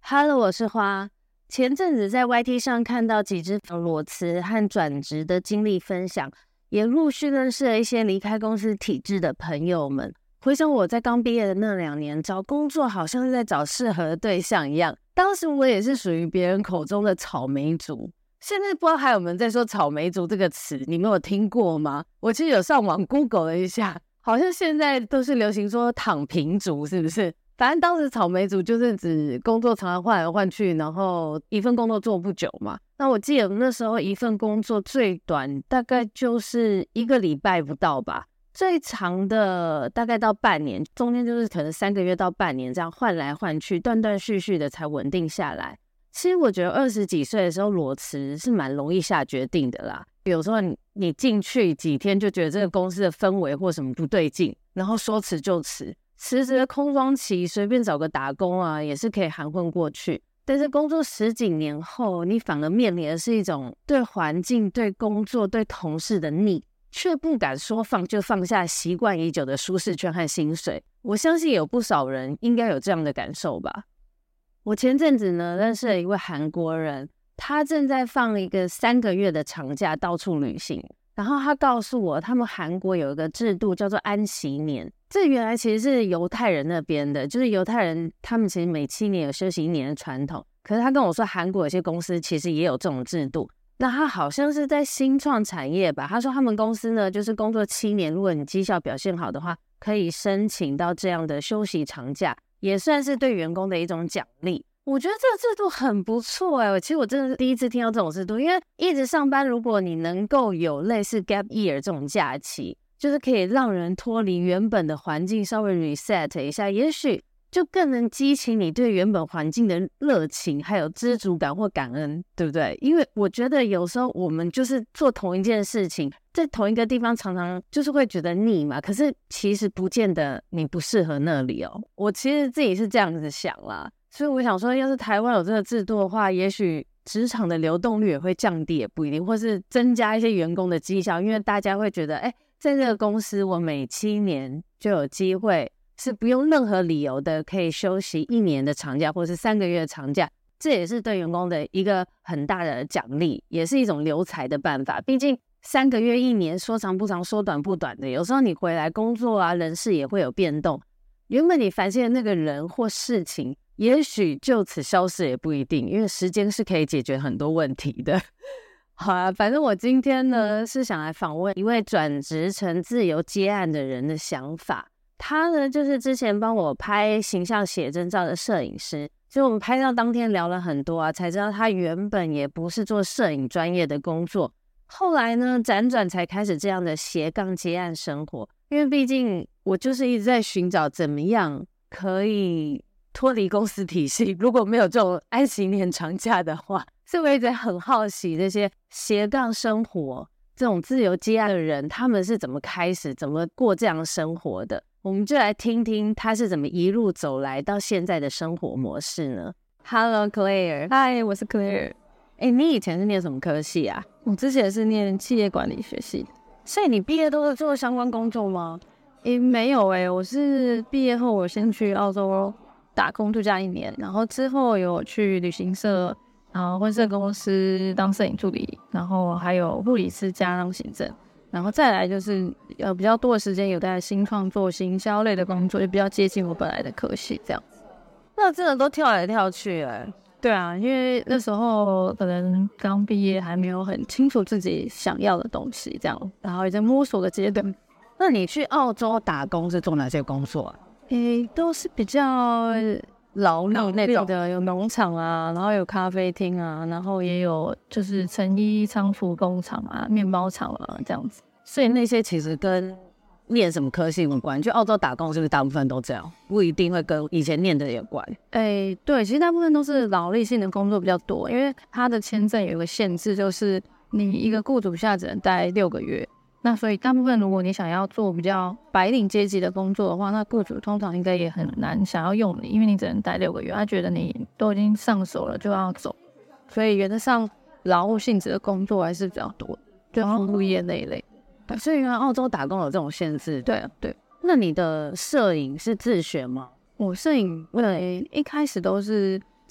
Hello， 我是花。前阵子在 YT 上看到几支裸辞和转职的经历分享，也陆续认识了一些离开公司体制的朋友们。回想我在刚毕业的那2年，找工作好像是在找适合的对象一样。当时我也是属于别人口中的草莓族。现在不知道还有没有人在说草莓族这个词，你们有听过吗？我其实有上网 Google 了一下，好像现在都是流行说躺平族，是不是？反正当时草莓族就是指工作常常换来换去，然后一份工作做不久嘛。那我记得那时候一份工作最短大概就是1个礼拜不到吧，最长的大概到半年，中间就是可能3个月到半年这样换来换去，断断续续的才稳定下来。其实我觉得20几岁的时候裸辞是蛮容易下决定的啦。有时候你进去几天就觉得这个公司的氛围或什么不对劲，然后说辞就辞。辞职的空窗期随便找个打工啊也是可以含混过去，但是工作10几年后，你反而面临的是一种对环境、对工作、对同事的腻，却不敢说放就放下习惯已久的舒适圈和薪水。我相信有不少人应该有这样的感受吧。我前阵子呢认识了一位韩国人，他正在放一个3个月的长假到处旅行，然后他告诉我他们韩国有一个制度叫做安息年，这原来其实是犹太人那边的，就是犹太人他们其实每7年有休息1年的传统，可是他跟我说韩国有些公司其实也有这种制度。那他好像是在新创产业吧，他说他们公司呢就是工作7年，如果你绩效表现好的话，可以申请到这样的休息长假，也算是对员工的一种奖励。我觉得这个制度很不错其实我真的是第一次听到这种制度，因为一直上班，如果你能够有类似 gap year 这种假期，就是可以让人脱离原本的环境，稍微 reset 一下，也许就更能激起你对原本环境的热情，还有知足感或感恩，对不对？因为我觉得有时候我们就是做同一件事情，在同一个地方常常就是会觉得腻嘛，可是其实不见得你不适合那里我其实自己是这样子想啦，所以我想说要是台湾有这个制度的话，也许职场的流动率也会降低，也不一定，或是增加一些员工的绩效，因为大家会觉得在这个公司我每7年就有机会是不用任何理由的可以休息1年的长假，或是3个月的长假，这也是对员工的一个很大的奖励，也是一种留才的办法。毕竟3个月1年说长不长说短不短的，有时候你回来工作啊，人事也会有变动，原本你烦心的那个人或事情也许就此消失也不一定，因为时间是可以解决很多问题的。好啊，反正我今天呢是想来访问一位转职成自由接案的人的想法。他呢就是之前帮我拍形象写真照的摄影师，就我们拍照当天聊了很多才知道他原本也不是做摄影专业的工作，后来呢辗转才开始这样的斜杠接案生活。因为毕竟我就是一直在寻找怎么样可以脱离公司体系，如果没有这种安息年长假的话，所以我一直很好奇这些斜杠生活这种自由接案的人，他们是怎么开始怎么过这样生活的。我们就来听听他是怎么一路走来到现在的生活模式呢。 Hello Claire。 嗨，我是 Claire。 你以前是念什么科系啊？ 我之前是念企业管理学系。 所以你毕业都是做相关工作吗？ 没有我是毕业后我先去澳洲打工度假1年，然后之后有去旅行社，然后婚摄公司当摄影助理，然后还有护理师加当行政，然后再来就是比较多的时间有在新创做行销类的工作，就比较接近我本来的科系这样子。 那真的都跳来跳去对啊，因为那时候可能刚毕业，还没有很清楚自己想要的东西这样，然后也在摸索的阶段。 那你去澳洲打工是做哪些工作啊？ 都是比较劳力那种的，有农场啊，然后有咖啡厅啊，然后也有就是成衣仓储工厂啊、面包厂啊这样子。 所以那些其实跟念什么科系无关，去澳洲打工是不是大部分都这样？不一定会跟以前念的有关。 对，其实大部分都是劳力性的工作比较多，因为他的签证有一个限制，就是你一个雇主下只能待6个月。那所以大部分如果你想要做比较白领阶级的工作的话，那雇主通常应该也很难想要用你，因为你只能待6个月，他觉得你都已经上手了就要走。所以原则上劳务性质的工作还是比较多，就服务业那一类。 所以原来澳洲打工有这种限制。 对。 那你的摄影是自学吗？ 我摄影一开始都是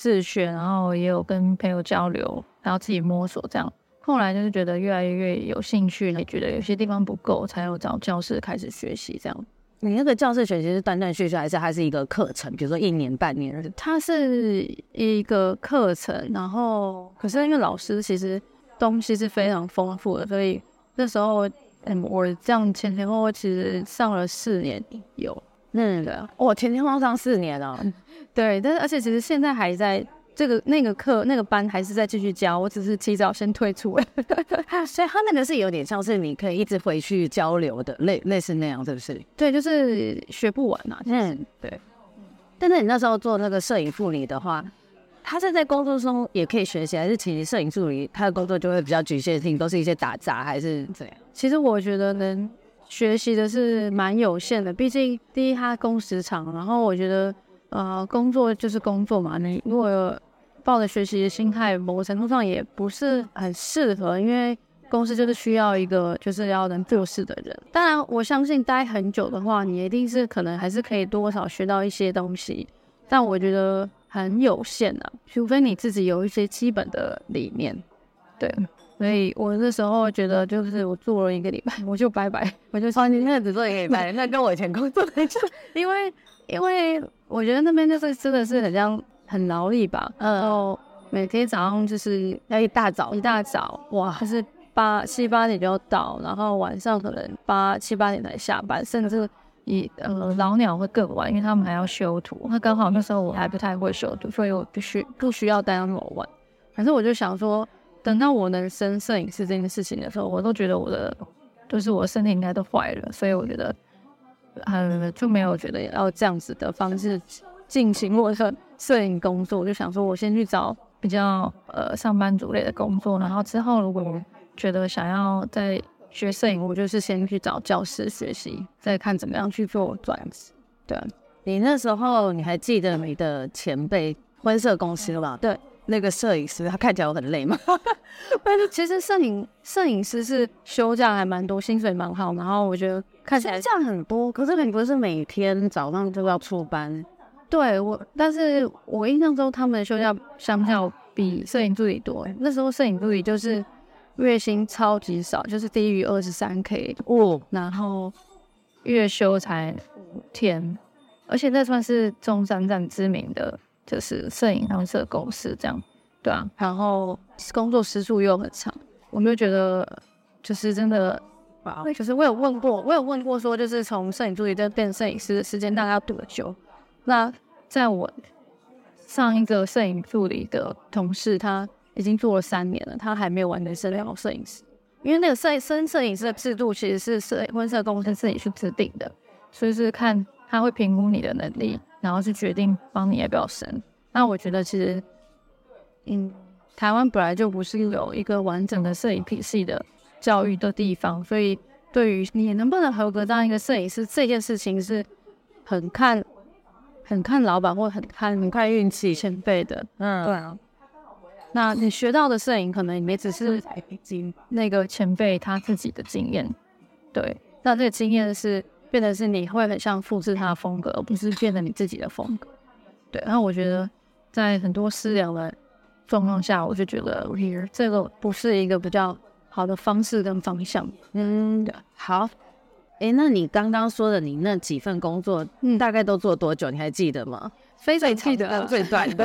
自学，然后也有跟朋友交流，然后自己摸索这样。后来就是觉得越来越有兴趣，也觉得有些地方不够，才有找教室开始学习这样。 你那个教室学习是断断续续，还是它是一个课程？比如说1年半年？ 它是一个课程，然后可是因为老师其实东西是非常丰富的，所以那时候我这样前前后后其实上了4年有。 对啊，前前后后上4年了。 对，但是而且其实现在还在那个课那个班还是在继续教，我只是提早先退出了。 所以他那个是有点像是你可以一直回去交流的，类似那样，是不是？ 对，就是学不完啊。对。 但是你那时候做那个摄影助理的话，他是在工作中也可以学习，还是其实摄影助理他的工作就会比较局限性，都是一些打杂还是怎样？ 其实我觉得能学习的是蛮有限的，毕竟第一他工时长，然后我觉得工作就是工作嘛，你如果抱着学习的心态，某个程度上也不是很适合，因为公司就是需要一个就是要能做事的人。当然我相信待很久的话，你一定是可能还是可以多少学到一些东西，但我觉得很有限啊，除非你自己有一些基本的理念。对，所以我那时候觉得就是我做了1个礼拜我就拜拜，我就说你那个只做1个礼拜，那跟我以前工作的因为我觉得那边就是真的是很像很劳力吧，然后每天早上就是要一大早哇，就是7、8点就要到，然后晚上可能7、8点才下班，甚至老鸟会更晚，因为他们还要修图。那刚好那时候我还不太会修图，所以我不需要待到那么晚。反正我就想说，等到我能升摄影师这件事情的时候，我都觉得我的身体应该都坏了，所以我觉得就没有觉得要这样子的方式进行我的摄影工作。我就想说我先去找比较上班族类的工作，然后之后如果我觉得想要再学摄影，我就是先去找教室学习，再看怎么样去做转职。对啊， 你那时候你还记得你的前辈婚摄公司吗？ 对， 那个摄影师他看起来很累吗？ 但是其实摄影师是休假还蛮多，薪水蛮好，然后我觉得看起来休假很多，可是你不是每天早上就要出班？ 对，但是我印象中他们的休假相较比摄影助理多。那时候摄影助理就是月薪超级少，就是低于23K 然后月休才5天，而且那算是中山站知名的就是摄影拍摄公司这样。对啊，然后工作时数又很长，我就觉得就是真的，就是我有问过说，就是从摄影助理变摄影师的时间大概要多久？那在我上一个摄影助理的同事，他已经做了3年了，他还没有完成升到摄影师，因为那个升摄影师的制度其实是婚摄公司自己去制定的，所以是看他会评估你的能力，然后是决定帮你要不要升。那我觉得其实台湾本来就不是有一个完整的摄影体系的教育的地方，所以对于你能不能合格当一个摄影师这件事情是很看老板或很看运气前辈的。对啊，那你学到的摄影可能也只是那个前辈他自己的经验，对，那这个经验是变得是你会很像复制他的风格，而不是变得你自己的风格。对，然后我觉得在很多师良的状况下，我就觉得这个不是一个比较好的方式跟方向。 对，好。那你刚刚说的你那几份工作，大概都做多久？你还记得吗？ 非常记得， 最短的。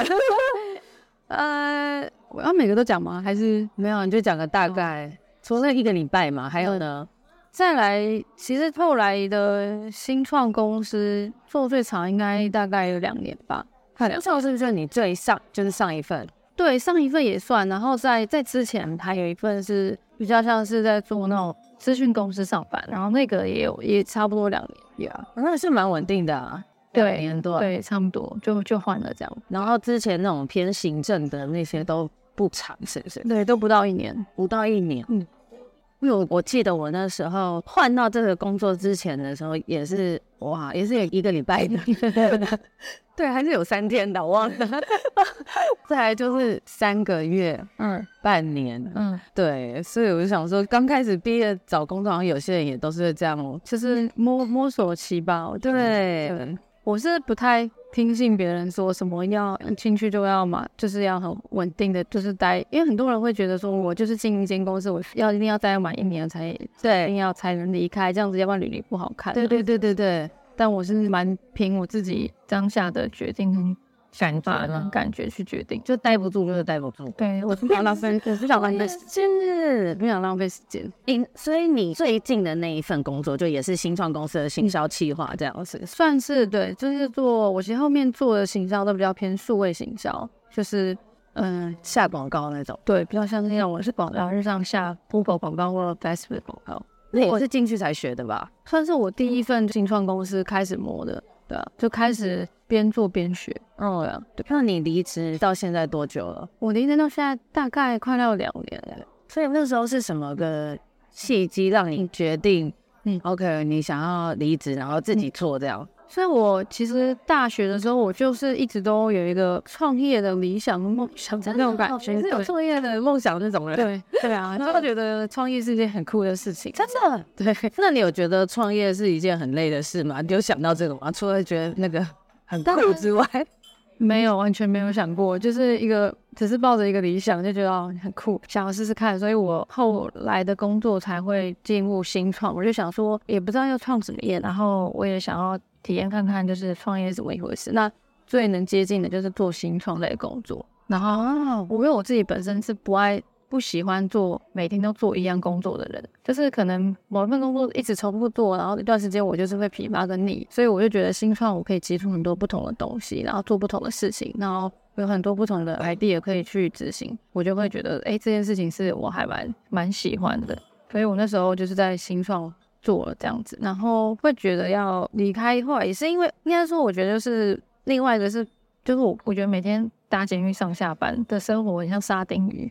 我要每个都讲吗？还是没有？你就讲个大概。除了1个礼拜嘛，还有呢？ 再来，其实后来的新创公司做最长应该大概有2年吧。 新创是不是你就是上一份？ 对，上一份也算，然后在之前还有一份是比较像是在做那种资讯公司上班，然后那个也差不多2年那是蛮稳定的啊。 对 ，2年多， 对，差不多就换了这样。 然后之前那种偏行政的那些都不长，是不是？ 对，都不到1年， 不到1年。因为我记得我那时候换到这个工作之前的时候，也是有1个礼拜的。对，还是有3天的，我忘了。再来就是3个月，半年，对，所以我就想说，刚开始毕业找工作，好像有些人也都是这样， 就是摸索期吧。 对， 我是不太听信别人说什么要进去就要嘛，就是要很稳定的，就是待。因为很多人会觉得说，我就是进一间公司，我一定要待满1年才一定要才能离开，这样子要不然履历不好看。 对。 但我是蛮凭我自己当下的决定跟感觉去决定， 就待不住就是待不住。 对，我不想浪费，不想浪费时间，不想浪费时间。 所以你最近的那一份工作，就也是新创公司的行销企划这样子， 算是对，就是我其实后面做的行销都比较偏数位行销，就是下广告那种。 对，比较像那种我是广告日上下 Google 广告或 Facebook 广告。 那也是进去才学的吧？ 算是我第一份新创公司开始摸的，对啊，就开始边做边学。 对。那你离职到现在多久了？ 我离职到现在大概快要2年了。 所以那时候是什么个契机让你决定，OK， 你想要离职，然后自己做这样？ 所以我其实大学的时候，我就是一直都有一个创业的理想跟梦想的那种感觉， 是有创业的梦想那种人。 对啊，就觉得创业是一件很酷的事情。 真的？对。那你有觉得创业是一件很累的事吗？你有想到这个吗？除了觉得那个很酷之外， 没有，完全没有想过，就是只是抱着一个理想，就觉得很酷，想要试试看，所以我后来的工作才会进入新创。我就想说，也不知道要创什么业，然后我也想要体验看看，就是创业是怎么一回事。那最能接近的就是做新创类的工作。然后因为我自己本身是不喜欢做每天都做一样工作的人，就是可能某一份工作一直重复做，然后一段时间我就是会疲乏跟腻，所以我就觉得新创我可以接触很多不同的东西，然后做不同的事情，然后有很多不同的 idea 可以去执行，我就会觉得这件事情是我还蛮喜欢的，所以我那时候就是在新创做了这样子，然后会觉得要离开，后来也是因为应该说我觉得就是另外一个是就是我觉得每天搭捷运上下班的生活很像沙丁鱼，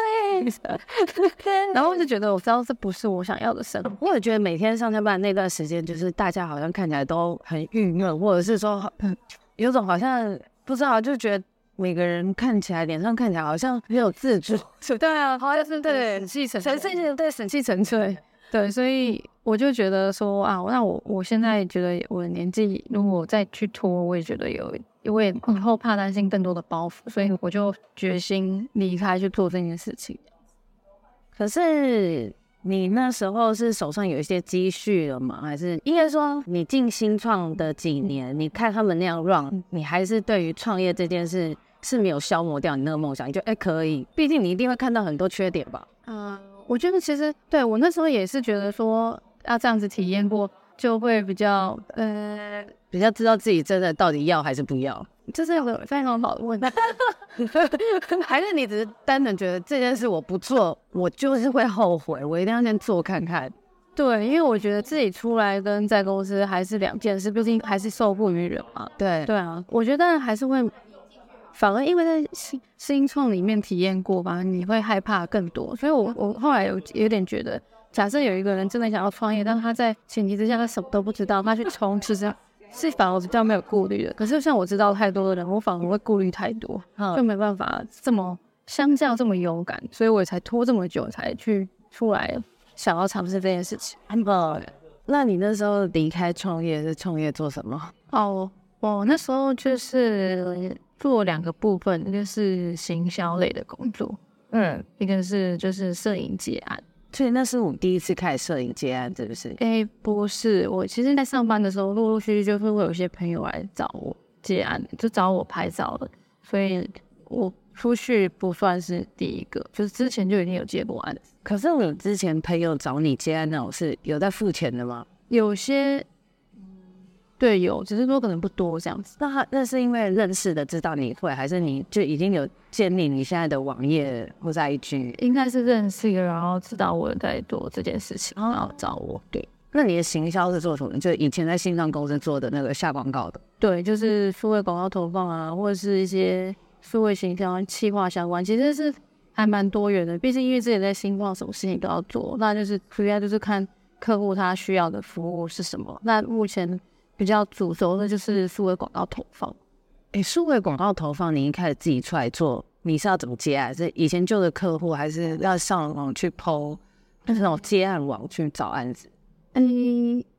然后我就觉得我知道这不是我想要的生活。 我也觉得每天上下班那段时间，就是大家好像看起来都很郁闷，或者是说有种好像不知道，就觉得每个人看起来脸上看起来好像没有自主。 对啊，好像是对沈气沉沉，对，沈气沉沉。 对，所以我就觉得说啊，那我现在觉得我的年纪如果再去拖，我也觉得我也以后怕担心更多的包袱，所以我就决心离开去做这件事情。 可是你那时候是手上有一些积蓄了吗？还是应该说你进新创的几年，你看他们那样 run， 你还是对于创业这件事是没有消磨掉你那个梦想？你就可以，毕竟你一定会看到很多缺点吧？ 我觉得其实对我那时候也是觉得说要这样子体验过，就会比较知道自己真的到底要还是不要。 这是一个非常好的问题。 还是你只是单纯觉得这件事我不做，我就是会后悔，我一定要先做看看。 对，因为我觉得自己出来跟在公司还是两件事，毕竟还是受雇于人嘛。 对啊，我觉得还是会，反而因为在新创里面体验过吧，你会害怕更多。所以我后来有点觉得，假设有一个人真的想要创业，但他在前提之下他什么都不知道，他去冲，其实是反而比较没有顾虑的。可是像我知道太多的人，我反而会顾虑太多，就没办法相较这么勇敢，所以我才拖这么久才去出来想要尝试这件事情。 那你那时候离开创业是创业做什么？ 我那时候就是做2个部分，一个是行销类的工作，一个是就是摄影接案。 所以那是我第一次开始摄影接案，是不是？ 不是，我其实在上班的时候，陆陆续续就是会有些朋友来找我接案，就找我拍照的，所以我出去不算是第一个，就是之前就已经有接过案。 可是你之前朋友找你接案那种是有在付钱的吗？ 有些对有，只是说可能不多这样子。 那是因为认识的知道你会，还是你就已经有建立你现在的网页或者 IG？ 应该是认识的，然后知道我在做这件事情，然后找我。对， 那你的行销是做什么？就以前在新创公司做的那个下广告的？ 对，就是数位广告投放啊，或者是一些数位行销、企划相关，其实是还蛮多元的。毕竟因为之前在新创，什么事情都要做，那就是主要就是看客户他需要的服务是什么。那目前比较主轴的就是数位广告投放。 数位广告投放，你一开始自己出来做，你是要怎么接案？是以前旧的客户，还是要上网去 po， 就是那种接案网去找案子？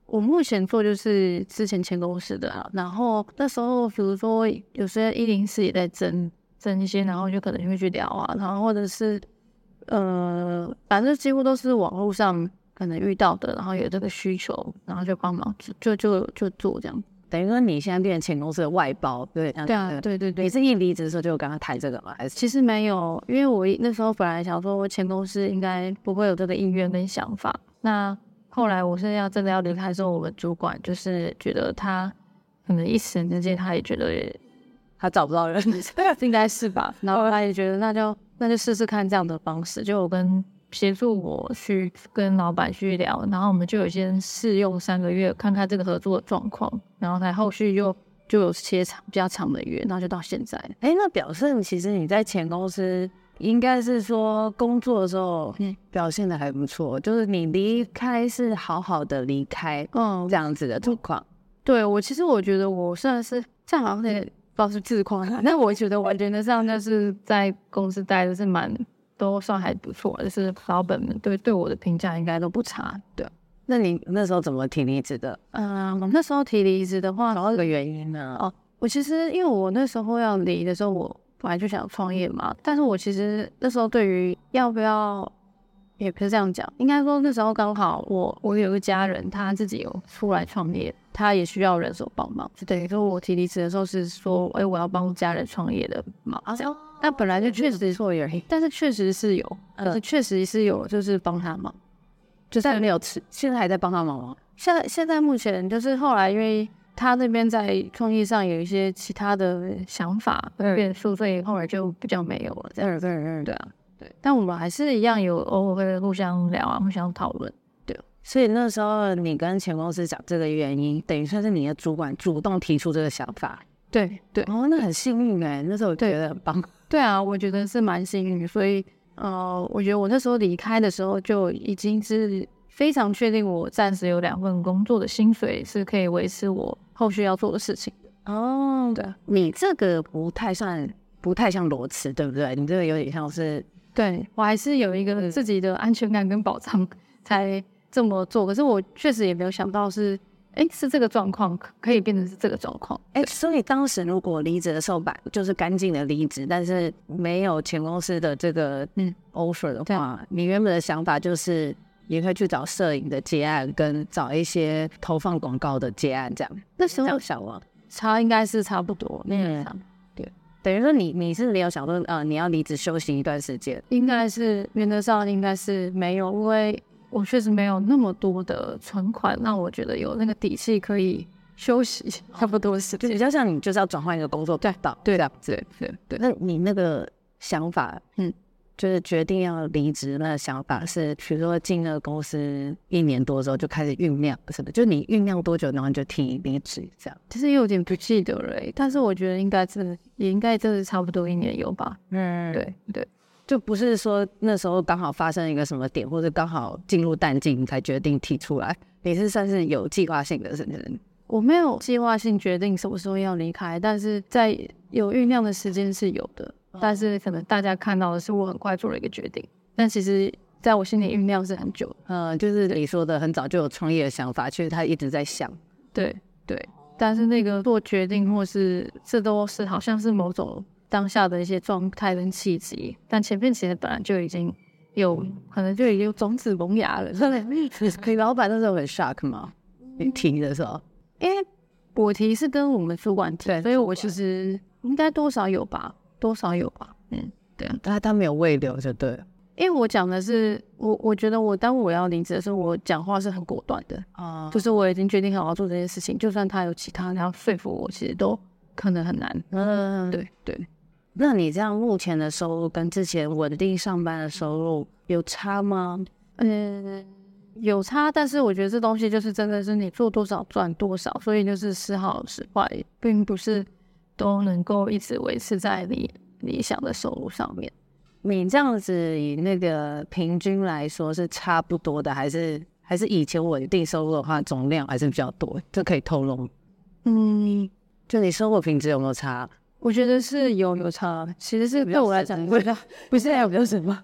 我目前做就是之前前公司的然后那时候比如说有些104也在争一些，然后就可能会去聊啊，然后或者是反正几乎都是网络上可能遇到的，然后有这个需求，然后就帮忙就做这样。 等于说你现在变成前公司的外包，对对啊，对。 你是一离职的时候就跟他谈这个吗？还是其实没有，因为我那时候本来想说前公司应该不会有这个意愿跟想法。那后来我是真的要离开的时候，我们主管就是觉得他可能一时之间他也觉得他找不到人， 应该是吧。然后他也觉得那就试试看这样的方式，就协助我去跟老板去聊，然后我们就有先试用3个月，看看这个合作的状况，然后才后续就有些比较长的约，然后就到现在。 那表示其实你在前公司应该是说工作的时候表现的还不错，就是你离开是好好的离开，这样子的状况。 对，其实我觉得我算是这样，好像也不知道是自夸，但我觉得完全的上就是在公司待的是都算还不错，就是老本们对我的评价应该都不差。对， 那你那时候怎么提离职的？ 我那时候提离职的话， 找到这个原因呢？ 我其实因为我那时候要离的时候，我本来就想创业嘛，但是我其实那时候对于要不要，也不是这样讲，应该说那时候刚好我有个家人，他自己有出来创业，他也需要人手帮忙，就等于说我提离职的时候是说，我要帮家人创业的忙，这样。那本来就确实错而已，但是确实是有，确实是有，就是帮他忙， 就是没有吃，现在还在帮他忙吗？ 现在目前就是后来因为他那边在创业上有一些其他的想法变数，所以后来就比较没有了。这样对啊，对。但我们还是一样有偶尔会互相聊啊，互相讨论。对， 所以那时候你跟前公司讲这个原因，等于算是你的主管主动提出这个想法。 对， 那很幸运那时候我觉得很棒。 对啊，我觉得是蛮幸运的，所以我觉得我那时候离开的时候就已经是非常确定我暂时有2份工作的薪水是可以维持我后续要做的事情的。对， 你这个不太像裸辞，对不对？你这个有点像是， 对，我还是有一个自己的安全感跟保障才这么做，可是我确实也没有想到是这个状况可以变成是这个状况。 所以当时如果离职的时候就是干净的离职，但是没有前公司的这个offer 的话，你原本的想法就是也可以去找摄影的接案，跟找一些投放广告的接案，这样。 那时候想吗？ 应该是差不多。 对，等于说你是没有想说你要离职休息一段时间？ 应该是原则上应该是没有，因为我确实没有那么多的存款，让我觉得有那个底气可以休息差不多时间， 就比较像你就是要转换一个工作轨道。 对。 那你那个想法，就是决定要离职那个想法是，比如说进那个公司1年多之后就开始酝酿，是的，就你酝酿多久，然后你就提离职这样。 其实有点不记得了但是我觉得应该真的差不多1年有吧。对。 就不是说那时候刚好发生一个什么点，或者刚好进入淡季才决定提出来，你是算是有计划性的，是不是？ 我没有计划性决定什么时候要离开，但是在有酝酿的时间是有的，但是可能大家看到的是我很快做了一个决定，但其实在我心里酝酿是很久的。就是你说的很早就有创业的想法，其实他一直在想。 对，但是那个做决定或是这都是好像是某种当下的一些状态跟契机，但前面其实本来就已经有可能就已经种子萌芽了。 你老板那时候很 shock 吗？你提的时候？ 因为我提是跟我们主管提，所以我其实应该多少有吧。对啊， 他没有未留就对了。 因为我讲的是我觉得当我要离职的时候，我讲话是很果断的就是我已经决定好要做这件事情，就算他有其他人要说服我，其实都可能很难。对。 那你这样目前的收入跟之前稳定上班的收入有差吗？ 有差，但是我觉得这东西就是真的是你做多少赚多少，所以就是时好时坏，并不是都能够一直维持在你理想的收入上面。 你这样子以那个平均来说是差不多的，还是以前稳定收入的话总量还是比较多？这可以透露？就你生活品质有没有差？ 我觉得是有差，其实是对我来讲不是还有比较什么？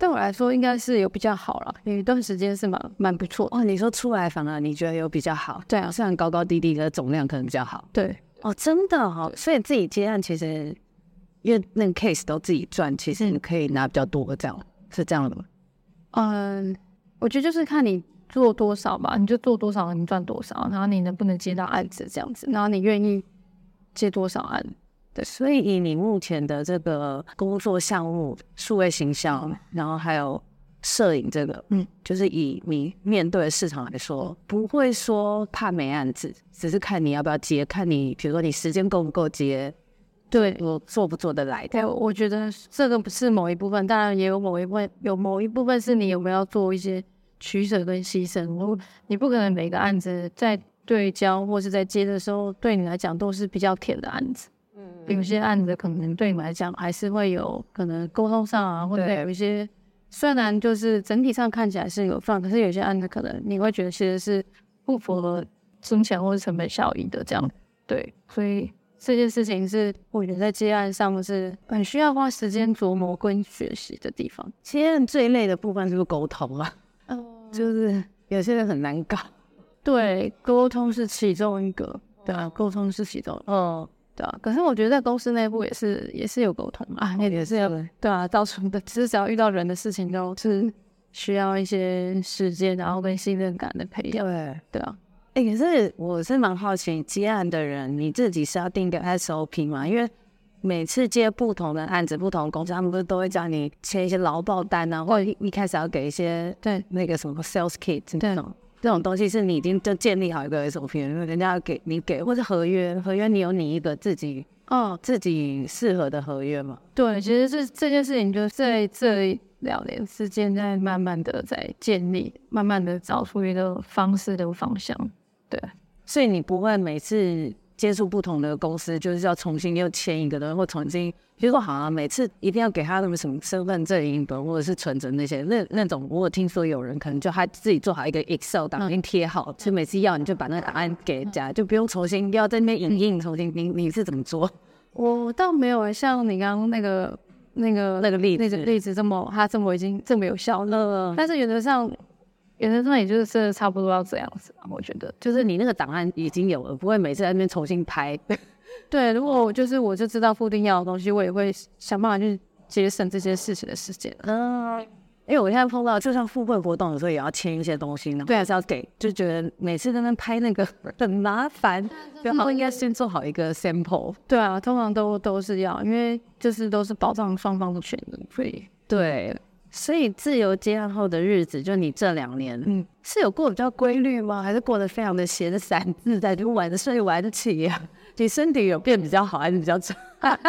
对我来说应该是有比较好啦，有一段时间是蛮不错的。 哦，你说出来反而你觉得有比较好？ 对啊， 虽然高高低低的总量可能比较好。 对， 哦，真的哦，所以自己接案其实因为那个 case 都自己赚，其实你可以拿比较多，这样是这样的吗？ 我觉得就是看你做多少吧，你就做多少，你赚多少，然后你能不能接到案子这样子，然后你愿意接多少案。 对，所以以你目前的这个工作项目，数位行销，然后还有摄影这个，就是以你面对的市场来说，不会说怕没案子，只是看你要不要接，看你比如说你时间够不够接， 对， 我做不做得来的。 对，我觉得这个不是某一部分，当然也有某一部分是你有没有做一些取舍跟牺牲。你不可能每个案子在对焦或是在接的时候，对你来讲都是比较甜的案子。有些案子可能对你来讲还是会有可能沟通上啊，或者有一些虽然就是整体上看起来是有放，可是有些案子可能你会觉得其实是不符合金钱或是成本效益的这样。对，所以这件事情是我觉得在接案上是很需要花时间琢磨跟学习的地方。 接案最累的部分是不是沟通啊？就是有些人很难搞。 对，沟通是其中一个，对啊，沟通是其中一个。对啊，可是我觉得在公司内部也是有沟通啊，也是有，对啊，到处的，只是只要遇到人的事情都是需要一些时间，然后跟信任感的培养。对啊， 可是我是蛮好奇，接案的人你自己是要定个 SOP 吗？因为每次接不同的案子、不同的公司，他们不是都会叫你签一些劳报单啊，或者一开始要给一些那个什么 sales kit 这种东西，是你已经就建立好一个 SOP， 人家要给你或是合约你有你一个自己适合的合约吗？ 对，其实是这件事情就在这2年之间在慢慢的在建立，慢慢的找出一个方式的方向。对， 所以你不会每次接触不同的公司就是要重新又签一个人，或重新比如说好像每次一定要给他什么身份证影本或者是存折那些那种，我有听说有人可能就他自己做好一个 Excel 档已经贴好，就每次要你就把那个档案给人家，就不用重新要在那边影印重新。你是怎么做？ 我倒没有像你刚刚那个例子它这么已经这么有效了，但是原则上也就是差不多要这样子吧。我觉得就是你那个档案已经有了，不会每次在那边重新拍。 对，如果我就知道固定要的东西，我也会想办法去节省这些事情的时间。 因为我现在碰到就像付费活动有时候也要签一些东西呢，对，还是要给，就觉得每次在那边拍那个很麻烦，然后应该先做好一个 sample。 对啊，通常都是要，因为就是都是保障双方的权益。 对，所以自由接案后的日子，就你这2年，是有过比较规律吗？还是过得非常的闲散自在，就玩得睡玩得起呀？你身体有变比较好，还是比较差？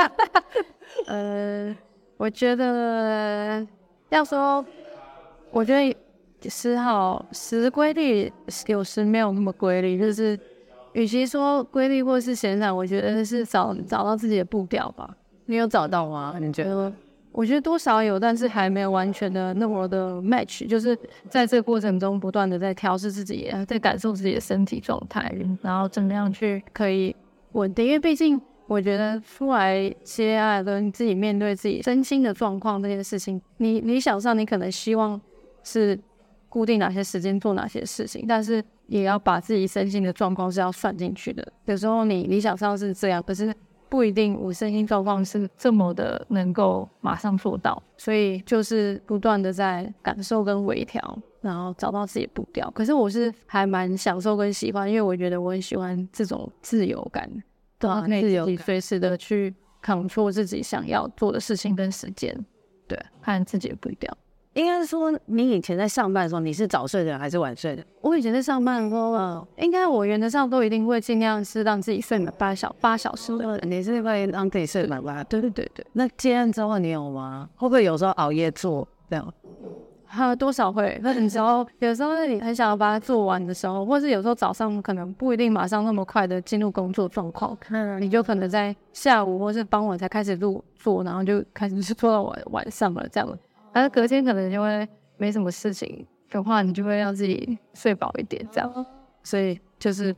我觉得要说，我觉得时规律有时没有那么规律，就是与其说规律或是闲散，我觉得是找到自己的步调吧。 你有找到吗？你觉得？ 我觉得多少有，但是还没有完全的那么的 match， 就是在这个过程中不断的在调试自己，在感受自己的身体状态，然后怎么样去可以稳定。因为毕竟我觉得出来接案跟自己面对自己身心的状况这件事情，你理想上你可能希望是固定哪些时间做哪些事情，但是也要把自己身心的状况是要算进去的。有时候你理想上是这样，可是不一定我身心状况是这么的能够马上做到，所以就是不断的在感受跟微调，然后找到自己的步调。可是我是还蛮享受跟喜欢，因为我觉得我很喜欢这种自由感，对啊，可以自己随时的去 control 自己想要做的事情跟时间，对，看自己的步调。 应该是说，你以前在上班的时候，你是早睡的人还是晚睡的？ 我以前在上班的时候，应该我原则上都一定会尽量是让自己睡满8小时。 你是会让自己睡满8？ 对。 那接案之后你有吗？会不会有时候熬夜做这样？ 多少会，有时候你很想要把它做完的时候，或是有时候早上可能不一定马上那么快的进入工作状况，你就可能在下午或是傍晚才开始做，然后就开始做到晚上了这样。但是隔天可能就会没什么事情的话，你就会让自己睡饱一点这样。所以就是都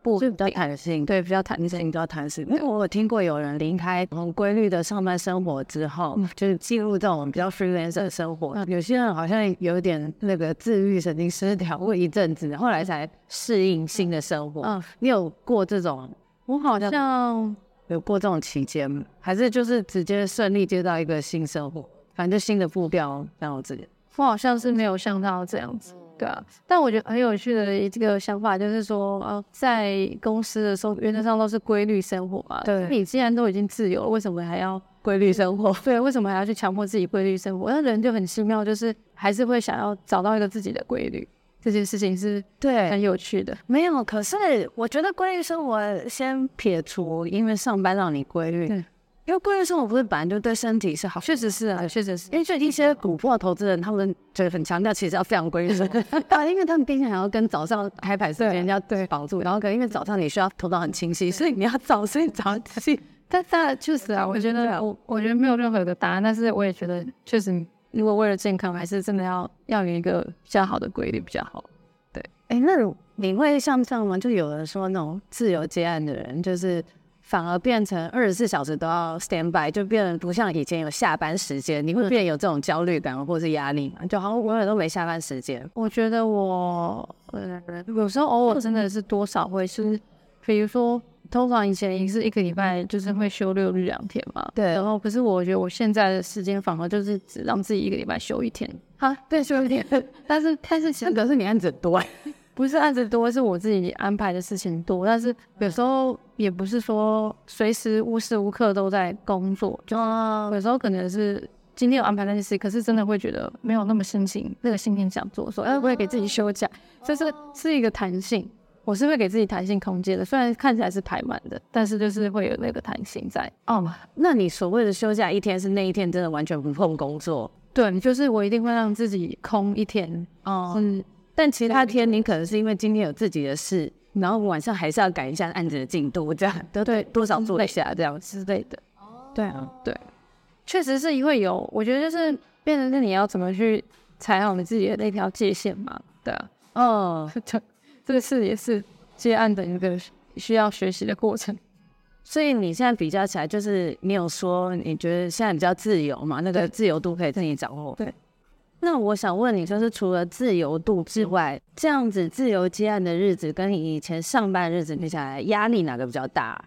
不就比较弹性， 对，比较弹性， 比较弹性。因为我有听过有人离开很规律的上班生活之后，就是进入这种比较 freelance 的生活，有些人好像有点那个自律神经失调，过一阵子，后来才适应新的生活。你有过这种？ 我好像有过这种期间吗？还是就是直接顺利接到一个新生活，反正就新的目标这样子？ 我好像是没有像到这样子。对啊，但我觉得很有趣的一个想法就是说，在公司的时候原则上都是规律生活嘛。 对， 你既然都已经自由了，为什么还要规律生活？ 对，为什么还要去强迫自己规律生活？那人就很奇妙，就是还是会想要找到一个自己的规律。这件事情是对很有趣的。 没有，可是我觉得规律生活先撇除，因为上班让你规律。对。因为规律生活不是本来就对身体是好， 确实是啊，确实是。 因为就一些股票投资人，他们就很强调，其实要非常规律生活因为他们毕竟还要跟早上开盘时间要绑住，然后可能因为早上你需要头脑很清晰，所以你要早睡早起。 但确实啊，我觉得我觉得没有任何的答案，但是我也觉得确实，如果为了健康，还是真的要有一个比较好的规律比较好。对， 那你会像这样吗？就有人说那种自由接案的人，就是反而变成24小时都要 stand by， 就变得不像以前有下班时间，你会变有这种焦虑感或是压力吗？就好像永远都没下班时间。 我觉得有时候偶尔真的是多少会是，比如说通常以前也是一个礼拜就是会休6日2天嘛， 对。 然后可是我觉得我现在的时间反而就是只让自己一个礼拜休1天。 对，休1天，但是可是你案子多不是案子多，是我自己安排的事情多，但是有时候也不是说随时无时无刻都在工作，就有时候可能是今天有安排那件事，可是真的会觉得没有那么心情想做，所以我会给自己休假，这是一个弹性，我是会给自己弹性空间的，虽然看起来是排满的，但是就是会有那个弹性在。 那你所谓的休假1天是那一天真的完全不碰工作？ 对，就是我一定会让自己空1天。 但其他天你可能是因为今天有自己的事，然后晚上还是要赶一下案子的进度，这样对，多少做一下这样之类的。 对啊，对，确实是会有，我觉得就是变成是你要怎么去踩好你自己的那条界限嘛。对啊，这个事也是接案的一个需要学习的过程。 所以你现在比较起来，就是你有说你觉得现在比较自由嘛，那个自由度可以自己掌握。 对。 那我想问你，就是除了自由度之外，这样子自由接案的日子跟你以前上班的日子比起来，压力哪个比较大？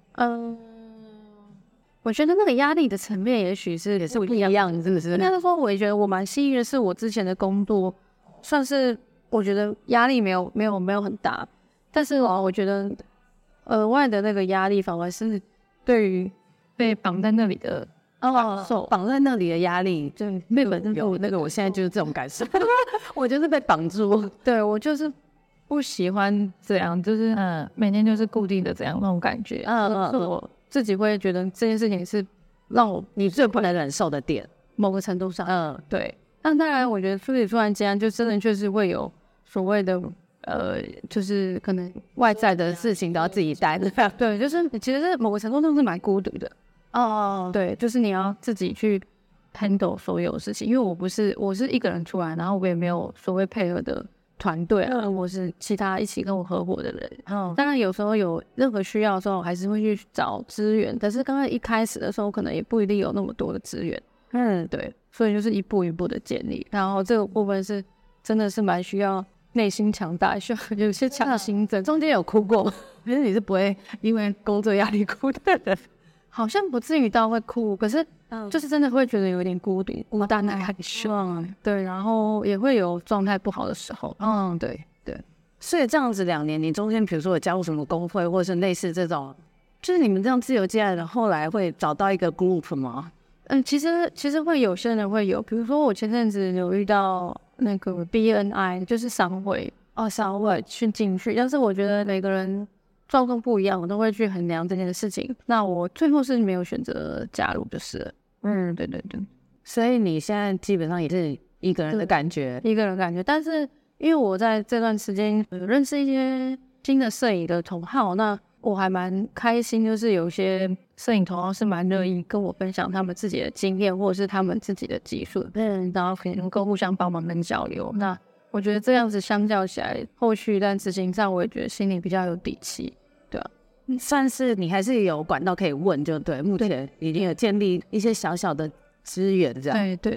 我觉得那个压力的层面也许是也是不一样的，真的是。 应该是说，我也觉得我蛮幸运的是，我之前的工作算是我觉得压力没有很大，但是我觉得额外的那个压力反而是对于被绑在那里的。 绑在那里的压力， 对， 有那个，我现在就是这种感受，我就是被绑住， 对我就是不喜欢这样，就是每天就是固定的这样那种感觉，是我自己会觉得这件事情是让你最不能忍受的点， 某个程度上，对。但当然，我觉得突然间就真的确实会有所谓的就是可能外在的事情都要自己担，对，就是其实是某个程度上是蛮孤独的。对，就是你要自己去 handle 所有事情，因为我是一个人出来，然后我也没有所谓配合的团队我是其他一起跟我合伙的人。当然有时候有任何需要的时候，我还是会去找资源，但是刚刚一开始的时候，可能也不一定有那么多的资源。对，所以就是一步一步的建立，然后这个部分是真的是蛮需要内心强大，需要有些强心针。 中间有哭过吗？其实你是不会因为工作压力哭的人。 好像不至于到会哭，可是就是真的会觉得有点孤单的感觉。对，然后也会有状态不好的时候。对。 所以这样子2年，你中间比如说有加入什么工会，或者是类似这种，就是你们这样自由接案的，后来会找到一个 group 吗？ 其实会有些人会有，比如说我前阵子有遇到那个 BNI， 就是商会去进去，但是我觉得每个人状况不一样，我都会去衡量这件事情。那我最后是没有选择加入，就是了。对。 所以你现在基本上也是一个人的感觉， 但是因为我在这段时间有认识一些新的摄影的同好，那我还蛮开心，就是有一些摄影同好是蛮乐意跟我分享他们自己的经验，或者是他们自己的技术，然后可能能够互相帮忙跟交流。那我觉得这样子相较起来，后续在执行上我也觉得心里比较有底气，对啊。 算是你还是有管道可以问，就对。目前已经有建立一些小小的资源，这样。 对。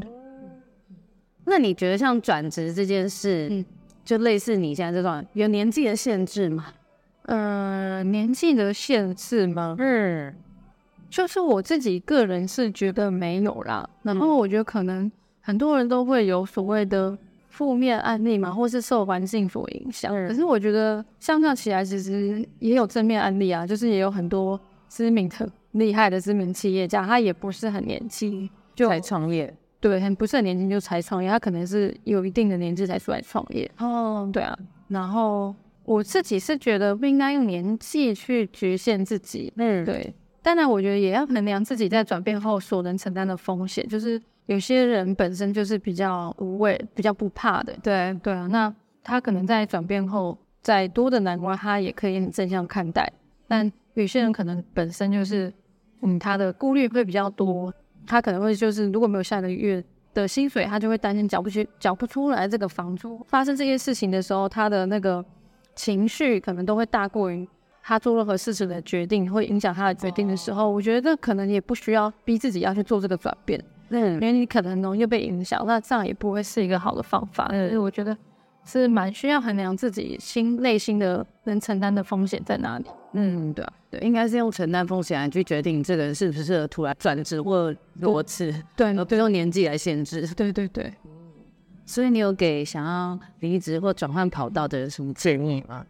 那你觉得像转职这件事，就类似你现在这种有年纪的限制吗？ 年纪的限制吗？就是我自己个人是觉得没有啦。然后我觉得可能很多人都会有所谓的负面案例嘛，或是受环境所影响。可是我觉得相较起来，其实也有正面案例啊，就是也有很多知名的、厉害的知名企业家，他也不是很年轻就才创业， 对，不是很年轻就才创业，他可能是有一定的年纪才出来创业。对啊。然后我自己是觉得不应该用年纪去局限自己，对。当然，我觉得也要衡量自己在转变后所能承担的风险，就是有些人本身就是比较无畏、比较不怕的，对啊。那他可能在转变后，再多的难关，他也可以很正向看待。但有些人可能本身就是，他的顾虑会比较多，他可能会就是如果没有下个月的薪水，他就会担心缴不出来这个房租。发生这些事情的时候，他的那个情绪可能都会大过于他做任何事情的决定，会影响他的决定的时候，我觉得可能也不需要逼自己要去做这个转变，因为你可能容易被影响，那这样也不会是一个好的方法。所以我觉得是蛮需要衡量自己内心的能承担的风险在哪里。对啊， 对，应该是用承担风险来去决定这个人是不是适合突然转职或裸辞， 对， 而不用年纪来限制。 对。 所以你有给想要离职或转换跑道的人什么建议吗？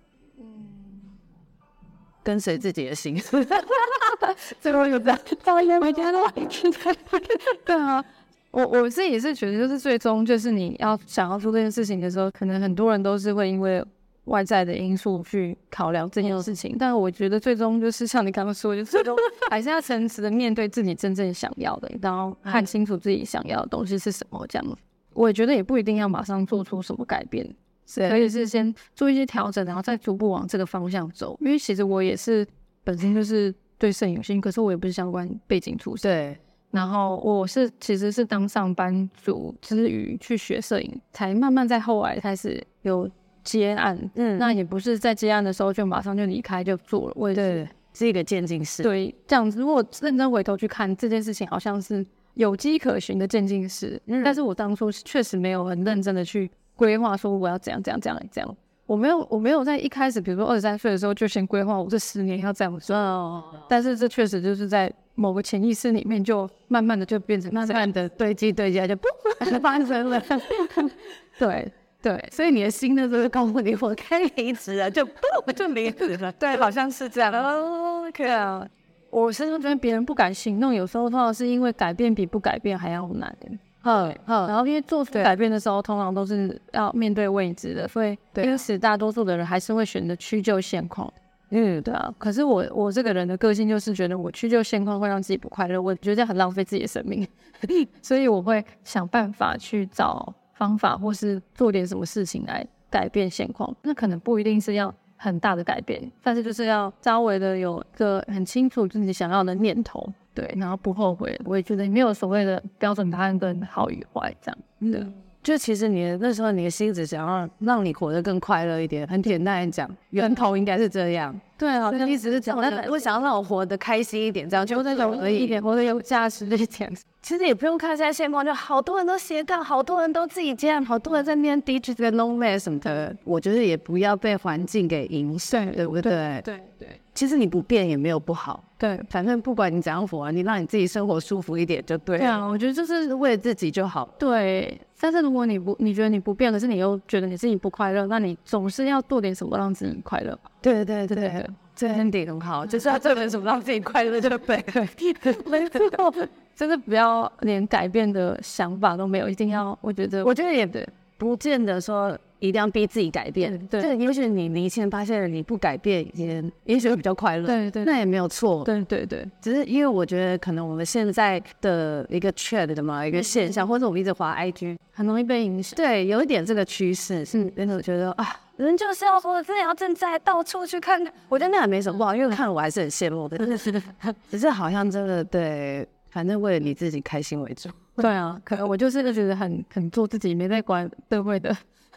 跟随自己的心。 最后有这样，到应该每天都对啊。我自己是觉得，就是最终就是你要想要做这件事情的时候，可能很多人都是会因为外在的因素去考量这件事情，但我觉得最终就是像你刚刚说的，就是最终还是要诚实的面对自己真正想要的，然后看清楚自己想要的东西是什么。这样，我也觉得也不一定要马上做出什么改变，可以是先做一些调整，然后再逐步往这个方向走。因为其实我也是本身就是对摄影有兴趣，可是我也不是相关背景出身。 对。 然后我其实是当上班族之余去学摄影，才慢慢在后来开始有接案。那也不是在接案的时候就马上就离开就做了，我也是一个渐进式。 对，这样子如果认真回头去看这件事情，好像是有迹可循的渐进式。但是我当初确实没有很认真的去规划说我要怎样。我没有在一开始，比如说23岁的时候就先规划我这10年要这样做。但是这确实就是在某个潜意识里面就慢慢的就变成慢慢的堆积就不发生了。 对， 所以你的心呢就是告诉你我该离职了，就离职了。 对，好像是这样。 OK 啊， 我是觉得别人不敢行动，有时候通常是因为改变比不改变还要难。然后因为做出改变的时候，通常都是要面对未知的，所以因此大多数的人还是会选择屈就现况。对啊。可是我这个人的个性就是觉得我屈就现况会让自己不快乐，我觉得这样很浪费自己的生命。所以我会想办法去找方法，或是做点什么事情来改变现况。那可能不一定是要很大的改变，但是就是要稍微的有个很清楚自己想要的念头，对，然后不后悔。我也觉得没有所谓的标准答案跟好与坏这样。对， 就其实那时候你的心只想要让你活得更快乐一点，很简单的讲，源头应该是这样。 对啊， 你只是讲，我想要让我活得开心一点，这样就这种而已， 一点活得有价值一点。 其实也不用看现在现况，就好多人都斜杠，好多人都自己这样，好多人在念 digital nomad 什么的。我觉得也不要被环境给影响，对不对？ 对。 其实你不变也没有不好， 对， 反正不管你怎样活，你让你自己生活舒服一点就对了。 对啊，我觉得就是为了自己就好。 对，但是如果你觉得你不变，可是你又觉得你自己不快乐，那你总是要做点什么让自己快乐吧。 对，这ending很好，就是要做点什么让自己快乐，对不对？ 没错，就是不要连改变的想法都没有，一定要，我觉得也不见得说一定要逼自己改变。对，也许你以前发现了你不改变，也许会比较快乐。 对， 那也没有错。 对， 只是因为我觉得可能我们现在的一个 trend 的嘛，一个现象，或者我们一直滑 IG， 很容易被影响。 对，有一点这个趋势，是真的觉得啊，人就是要活得自由自在，到处去看看。我觉得那也没什么不好，因为看了我还是很羡慕的。只是好像真的对，反正为了你自己开心为主。 对啊，可能我就是觉得很做自己，没在管社会的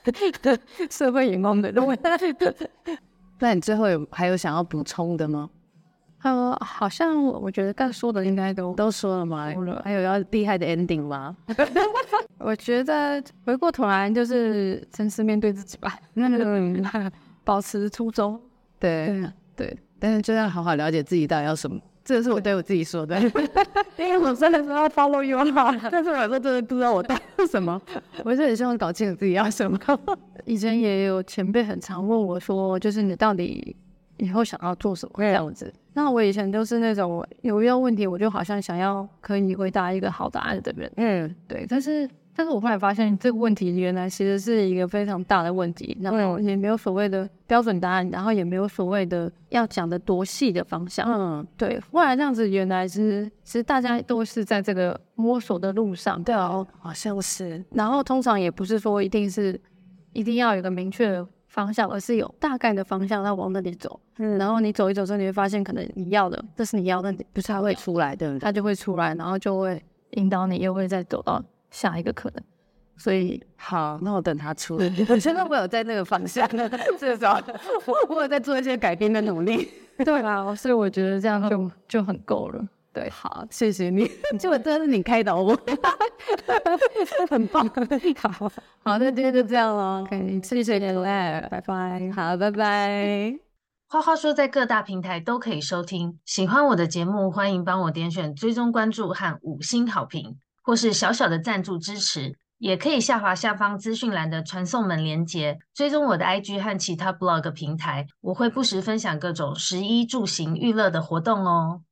社会眼光的问题。 那你最后还有想要补充的吗？ 好像我觉得刚说的应该都说了吗？ 说了。 还有要厉害的 ending 吗？ 我觉得回过头来就是诚实面对自己吧，保持初衷。 对，但是就要好好了解自己到底要什么。这个是我对我自己说的，因为我真的是要 follow you 但是我有时候真的不知道我到底要什么，我就很希望搞清楚自己要什么。 以前也有前辈很常问我说，就是你到底以后想要做什么这样子。那我以前都是那种有遇到问题，我就好像想要可以回答一个好答案的人。对。但是我后来发现这个问题原来其实是一个非常大的问题，然后也没有所谓的标准答案，然后也没有所谓的要讲的多细的方向。对。后来这样子，原来其实大家都是在这个摸索的路上。 对哦，好像是。 然后通常也不是说一定要有一个明确的方向，而是有大概的方向要往那里走。然后你走一走之后，你会发现可能你要的，这是你要的，不是它会出来的，它就会出来，然后就会引导你，又会再走到下一个可能。所以好，那我等它出来。现在我有在那个方向，至少我有在做一些改变的努力。 对啦，所以我觉得这样就很够了。对， 好，谢谢你，就真的是你开导我，很棒。好，那今天就这样了。 OK， 谢谢你，拜拜。 好，拜拜。 花花说在各大平台都可以收听。喜欢我的节目，欢迎帮我点选追踪关注和5星好评，或是小小的赞助支持，也可以下滑下方资讯栏的传送门连结，追踪我的 IG 和其他 blog 平台，我会不时分享各种食衣住行娱乐的活动哦。